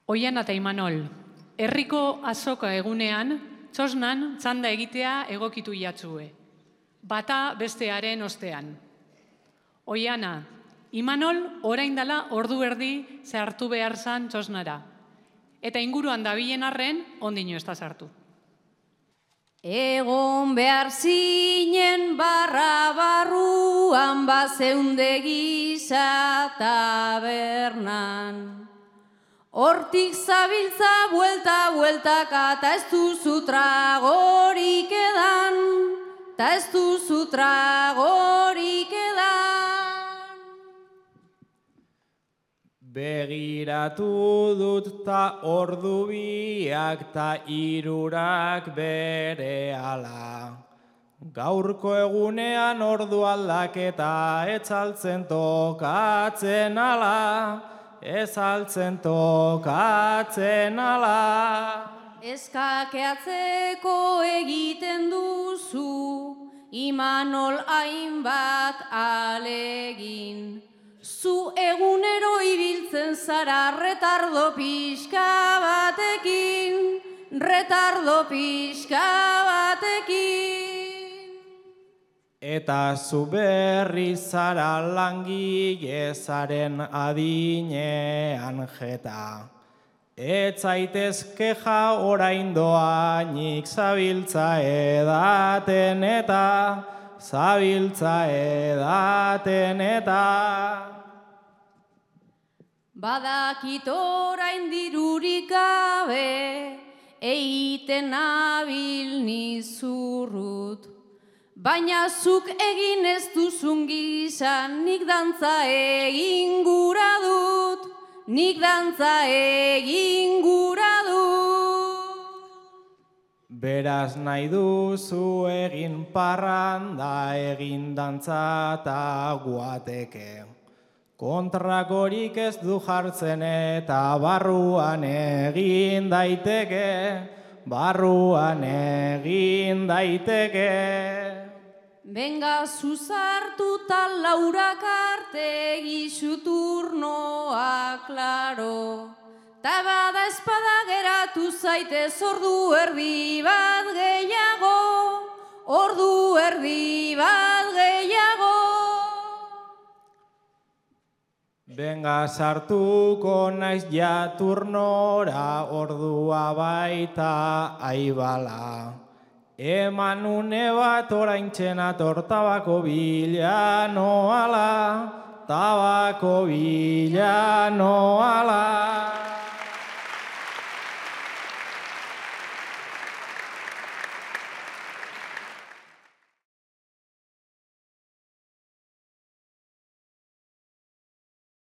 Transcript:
Oiana eta Imanol, herriko azoka egunean, txosnan txanda egitea egokitu jatzue. Bata bestearen ostean. Oiana, Imanol orain dela ordu erdi sartu behar zan txosnara. Eta inguruan dabilen arren, ondino ez da sartu. Egon behar zinen barra barruan bazeunde gisa tabernan. Hortik zabiltza buelta-bueltaka ta ez duzu tragorik edan, ta ez duzu tragorik edan. Begiratu dut ta ordu biak ta hirurak berehala. Gaurko egunean ordu aldaketa etzaltzen tokatzen ala, etzaltzen tokatzen ala. Eskakeatzeko egiten duzu, Imanol hainbat alegin. Zu egunero ibiltzen zara retardo pixka batekin, retardo pixka batekin. Eta zu berri zara langile zaren adinean jeta. Ez zaitezke ja orain doainik zabiltza edaten eta, zabiltza edaten eta. Badakit orain dirurik gabe, eiten nabil nizurrut. Baina zuk egin ez duzun gizan, nik dantza egin gura dut, nik dantza egin gura dut. Beraz nahi duzu egin parranda, egin dantza eta guateke. Kontrakorik ez du jartzen eta barruan egin daiteke, barruan egin daiteke. Benga zuzartu tal laurak arte gizu turnoa, klaro. Ta bada espada geratu zaitez ordu erdi bat gehiago, ordu erdi bat gehiago. Benga sartuko naiz ja turnora, ordua baita aibala. Eman une bat oraintzen ator tabako bila noala, tabako bila noala.